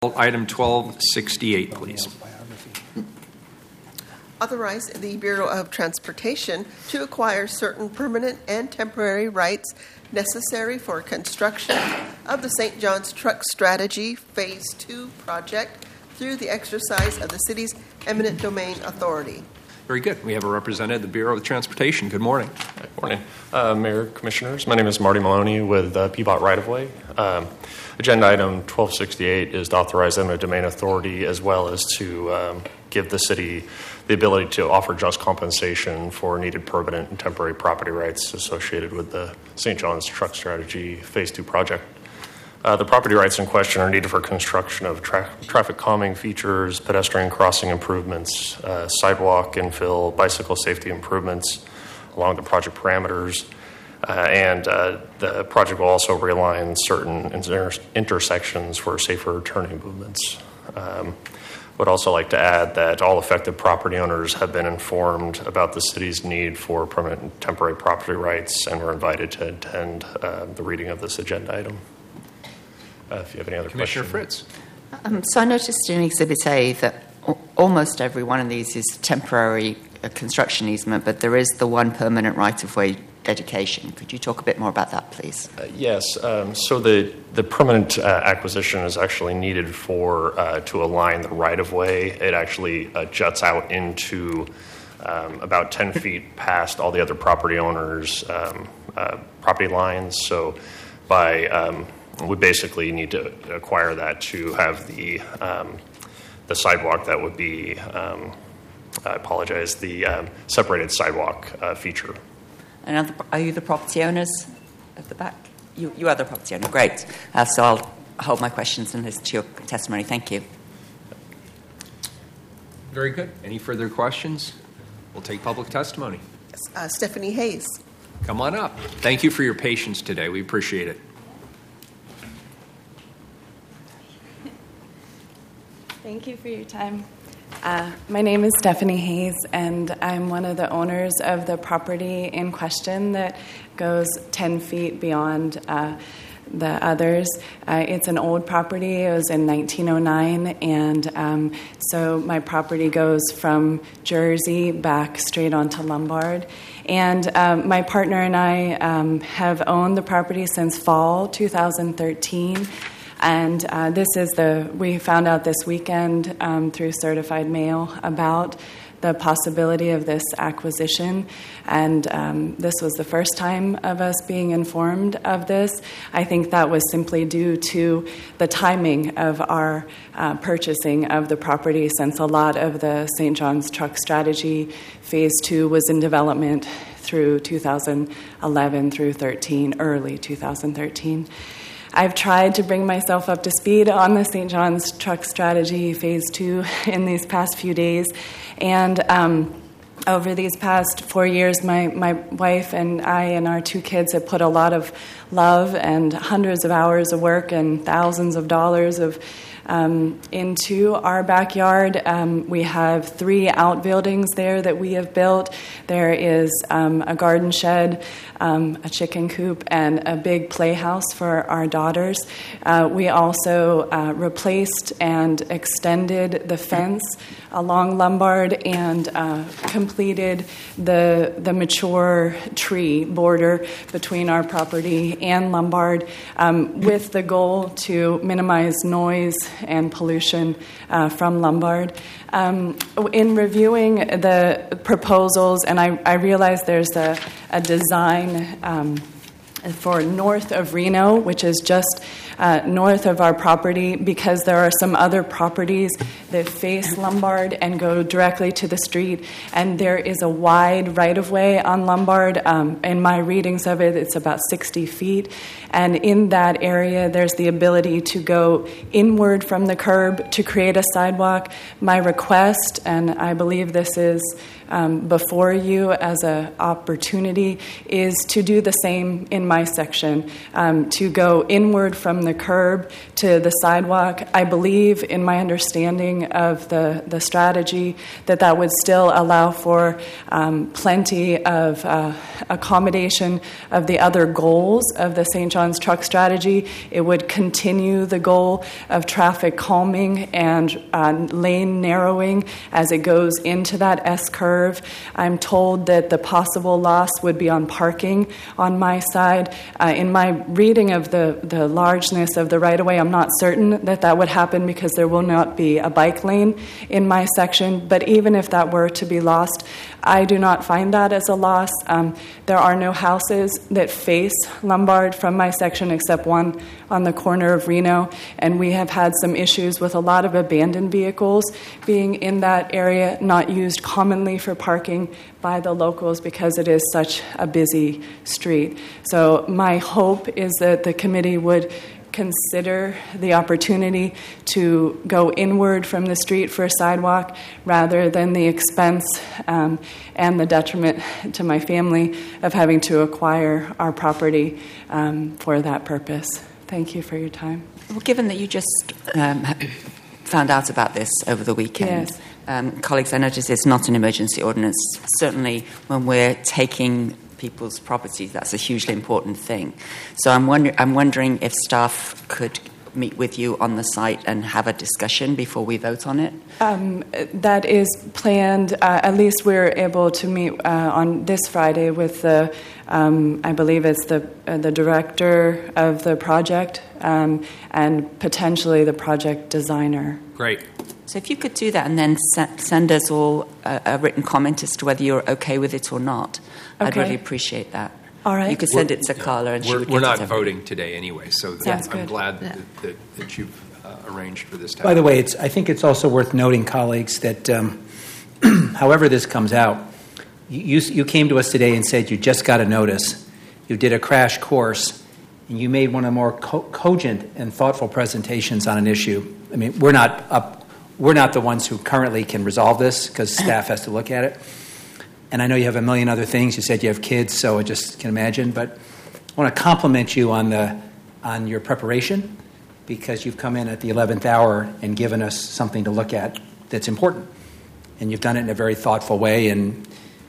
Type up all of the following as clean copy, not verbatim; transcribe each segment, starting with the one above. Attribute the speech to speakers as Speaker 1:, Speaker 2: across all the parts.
Speaker 1: Item 1268, please.
Speaker 2: Authorize the Bureau of Transportation to acquire certain permanent and temporary rights necessary for construction of the St. John's Truck Strategy Phase 2 project through the exercise of the city's eminent domain authority.
Speaker 1: Very good. We have a representative of the Bureau of Transportation. Good morning.
Speaker 3: Good morning, Mayor, Commissioners. My name is Marty Maloney with PBOT Right-of-Way. Agenda item 1268 is to authorize eminent domain authority as well as to give the city the ability to offer just compensation for needed permanent and temporary property rights associated with the St. John's Truck Strategy Phase 2 project. The property rights in question are needed for construction of traffic calming features, pedestrian crossing improvements, sidewalk infill, bicycle safety improvements along the project parameters. And the project will also realign certain intersections for safer turning movements. Would also like to add that all affected property owners have been informed about the city's need for permanent and temporary property rights and were invited to attend the reading of this agenda item. If you have any other
Speaker 1: Commissioner
Speaker 3: questions.
Speaker 1: Fritz.
Speaker 4: So I noticed in Exhibit A that almost every one of these is temporary construction easement, but there is the one permanent right-of-way dedication. Could you talk a bit more about that, please?
Speaker 3: Yes. So the permanent acquisition is actually needed for to align the right-of-way. It actually juts out into about 10 feet past all the other property owners' property lines. So we basically need to acquire that to have the sidewalk that would be, the separated sidewalk feature.
Speaker 4: And are you the property owners at the back? You are the property owner. Great. So I'll hold my questions and listen to your testimony. Thank you.
Speaker 1: Very good. Any further questions? We'll take public testimony.
Speaker 2: Stephanie Hayes.
Speaker 1: Come on up. Thank you for your patience today. We appreciate it.
Speaker 5: Thank you for your time. My name is Stephanie Hayes, and I'm one of the owners of the property in question that goes 10 feet beyond the others. It's an old property. It was in 1909, and so my property goes from Jersey back straight onto Lombard. And my partner and I have owned the property since fall 2013. And we found out this weekend through certified mail about the possibility of this acquisition. And this was the first time of us being informed of this. I think that was simply due to the timing of our purchasing of the property, since a lot of the St. John's Truck Strategy Phase 2 was in development through 2011 through 13, early 2013. I've tried to bring myself up to speed on the St. John's Truck Strategy Phase 2 in these past few days. And over these past 4 years, my wife and I and our two kids have put a lot of love and hundreds of hours of work and thousands of dollars into our backyard. We have 3 outbuildings there that we have built. There is a garden shed, a chicken coop, and a big playhouse for our daughters. We also replaced and extended the fence along Lombard and completed the mature tree border between our property and Lombard with the goal to minimize noise and pollution from Lombard. In reviewing the proposals, and I realize there's a design for north of Reno, which is just north of our property, because there are some other properties that face Lombard and go directly to the street, and there is a wide right-of-way on Lombard. In my readings of it, it's about 60 feet, and in that area, there's the ability to go inward from the curb to create a sidewalk. My request, and I believe this is before you as an opportunity, is to do the same in my section to go inward from the curb to the sidewalk. I believe, in my understanding of the strategy, that would still allow for plenty of accommodation of the other goals of the St. John's Truck Strategy. It would continue the goal of traffic calming and lane narrowing as it goes into that S-curve. I'm told that the possible loss would be on parking on my side. In my reading of the largeness of the right-of-way, I'm not certain that would happen because there will not be a bike lane in my section. But even if that were to be lost, I do not find that as a loss. There are no houses that face Lombard from my section except one on the corner of Reno, and we have had some issues with a lot of abandoned vehicles being in that area, not used commonly for parking by the locals because it is such a busy street. So my hope is that the committee would consider the opportunity to go inward from the street for a sidewalk rather than the expense and the detriment to my family of having to acquire our property for that purpose. Thank you for your time.
Speaker 4: Well, given that you just found out about this over the weekend,
Speaker 5: Yes.
Speaker 4: Colleagues, I notice it's not an emergency ordinance. Certainly when we're taking people's properties, that's a hugely important thing. So I'm wondering if staff could meet with you on the site and have a discussion before we vote on it?
Speaker 5: That is planned. At least we're able to meet on this Friday with the, I believe it's the director of the project and potentially the project designer.
Speaker 1: Great.
Speaker 4: So if you could do that and then send us all a written comment as to whether you're okay with it or not, I'd
Speaker 5: Okay.
Speaker 4: really appreciate that.
Speaker 5: All right.
Speaker 4: You could send it to Carla and she would get
Speaker 1: We're
Speaker 4: it
Speaker 1: not
Speaker 4: to everyone.
Speaker 1: voting today anyway, so
Speaker 5: Sounds
Speaker 1: I'm
Speaker 5: good.
Speaker 1: glad
Speaker 6: Yeah.
Speaker 1: that you've arranged for this.
Speaker 7: By the way, I think it's also worth noting, colleagues, that however this comes out, you came to us today and said you just got a notice. You did a crash course, and you made one of the more cogent and thoughtful presentations on an issue. I mean, we're not the ones who currently can resolve this because staff has to look at it. And I know you have a million other things. You said you have kids, so I just can imagine. But I want to compliment you on your preparation because you've come in at the 11th hour and given us something to look at that's important. And you've done it in a very thoughtful way, and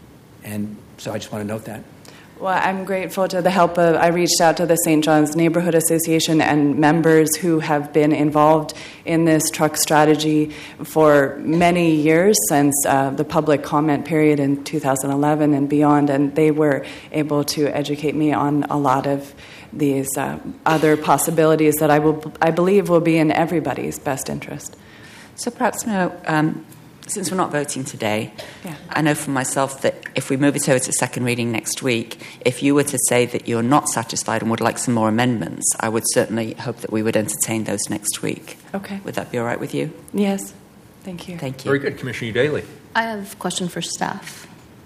Speaker 7: so I just want to note that.
Speaker 5: Well, I'm grateful to the help of, I reached out to the St. John's Neighborhood Association and members who have been involved in this truck strategy for many years since the public comment period in 2011 and beyond, and they were able to educate me on a lot of these other possibilities that I believe will be in everybody's best interest.
Speaker 4: So perhaps now, since we're not voting today,
Speaker 5: Yeah.
Speaker 4: I know for myself that if we move it over to second reading next week, if you were to say that you're not satisfied and would like some more amendments, I would certainly hope that we would entertain those next week.
Speaker 5: Okay.
Speaker 4: Would that be all right with you?
Speaker 5: Yes. Thank you.
Speaker 4: Thank you.
Speaker 1: Very good, Commissioner Daly.
Speaker 6: I have a question for staff.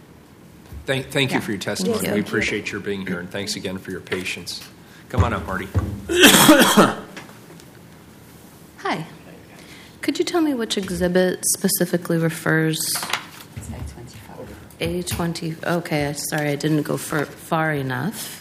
Speaker 1: Thank you
Speaker 6: Yeah.
Speaker 1: for your testimony.
Speaker 6: Thank you.
Speaker 1: We appreciate your being here, and thanks again for your patience. Come on up, Marty.
Speaker 6: Hi. Could you tell me which exhibit specifically refers A20? Okay, sorry, I didn't go far enough.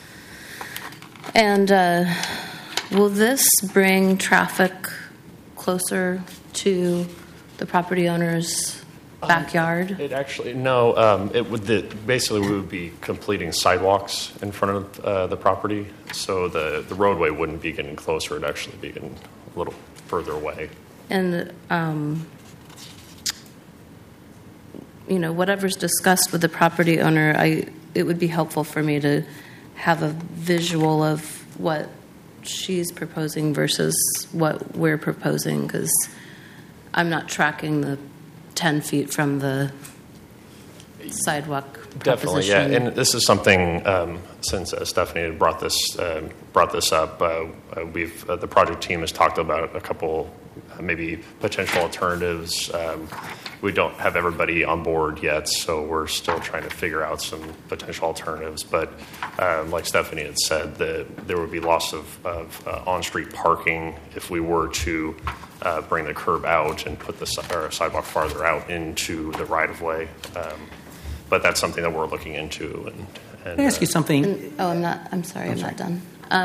Speaker 6: And will this bring traffic closer to the property owner's backyard?
Speaker 3: It actually, no, it would, basically we would be completing sidewalks in front of the property, so the roadway wouldn't be getting closer, it'd actually be getting a little further away.
Speaker 6: And, whatever's discussed with the property owner, it would be helpful for me to have a visual of what she's proposing versus what we're proposing, because I'm not tracking the 10 feet from the sidewalk
Speaker 3: Definitely, yeah.
Speaker 6: proposition.
Speaker 3: And this is something, since Stephanie had brought this up, the project team has talked about a couple maybe potential alternatives. We don't have everybody on board yet, so we're still trying to figure out some potential alternatives. But like Stephanie had said, there would be loss of on-street parking if we were to bring the curb out and put the sidewalk farther out into the right-of-way. But that's something that we're looking into And,
Speaker 7: Can I ask you something?
Speaker 6: I'm sorry, I'm not done.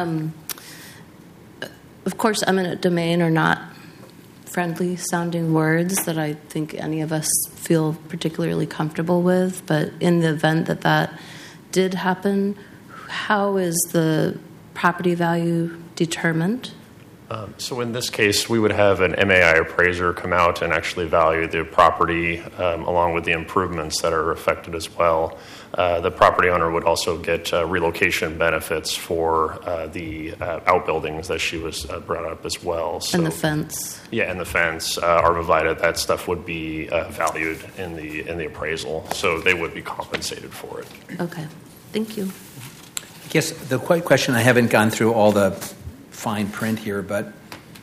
Speaker 6: Of course, eminent domain are not friendly sounding words that I think any of us feel particularly comfortable with, but in the event that that did happen, how is the property value determined?
Speaker 3: So in this case, we would have an MAI appraiser come out and actually value the property along with the improvements that are affected as well. The property owner would also get relocation benefits for the outbuildings that she was brought up as well. So,
Speaker 6: And the fence.
Speaker 3: Yeah, and the fence, arborvitae, that stuff would be valued in the appraisal, so they would be compensated for it.
Speaker 6: Okay, thank you.
Speaker 7: I guess the question, I haven't gone through all the fine print here, but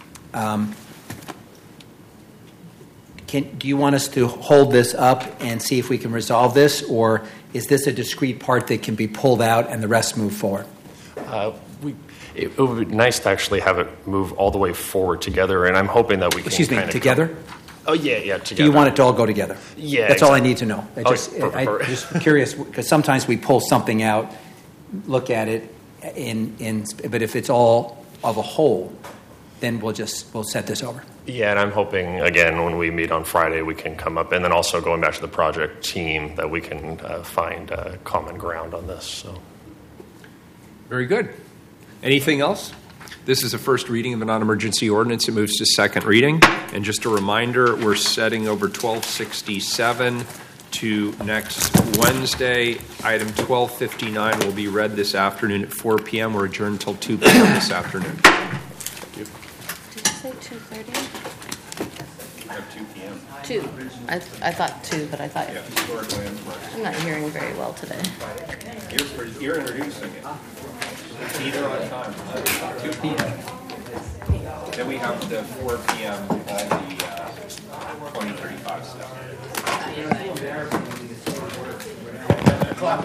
Speaker 7: do you want us to hold this up and see if we can resolve this, or is this a discrete part that can be pulled out and the rest move forward?
Speaker 3: It would be nice to actually have it move all the way forward together, and I'm hoping that we can
Speaker 7: Excuse me,
Speaker 3: kind of
Speaker 7: together?
Speaker 3: Oh, yeah, together.
Speaker 7: Do you want it to all go together?
Speaker 3: Yeah,
Speaker 7: That's all I need to know. I'm
Speaker 3: perfect.
Speaker 7: just curious, because sometimes we pull something out, look at it, but if it's all of a whole, then we'll set this over.
Speaker 3: Yeah, and I'm hoping, again, when we meet on Friday, we can come up, and then also going back to the project team, that we can find common ground on this. So.
Speaker 1: Very good. Anything else? This is a first reading of a non-emergency ordinance. It moves to second reading. And just a reminder, we're setting over 1267 to next Wednesday. Item 1259 will be read this afternoon at 4 p.m. We're adjourned until 2 p.m. this afternoon. Thank you.
Speaker 6: Did you say 2:30?
Speaker 1: 2 p.m.
Speaker 6: 2. I thought 2, but I thought
Speaker 1: Historically,
Speaker 6: I'm not hearing very well today.
Speaker 1: you're introducing it. Either on time. 2 p.m. Then we have the 4 p.m. all the 2035 stuff.